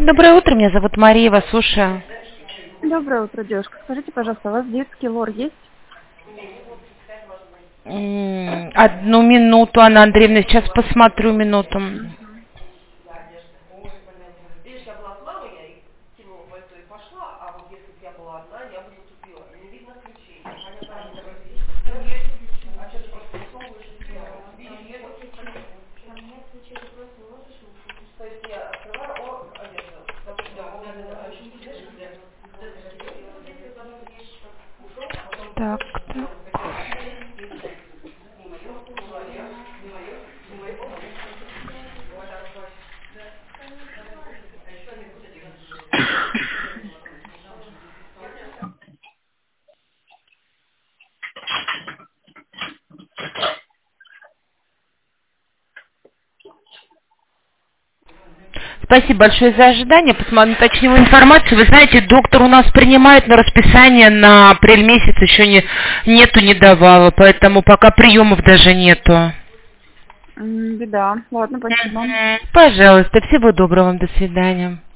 Доброе утро, меня зовут Мария, вас слушаю. Доброе утро, девушка. Скажите, пожалуйста, у вас детский лор есть? Одну минуту, Анна Андреевна, сейчас посмотрю минуту. Так, так. Спасибо большое за ожидание. Посмотрю уточнила информацию. Вы знаете, доктор у нас принимает на расписание на апрель месяц, еще не давала, поэтому пока приемов даже нету. Беда. Ладно, спасибо. Пожалуйста, всего доброго вам, до свидания.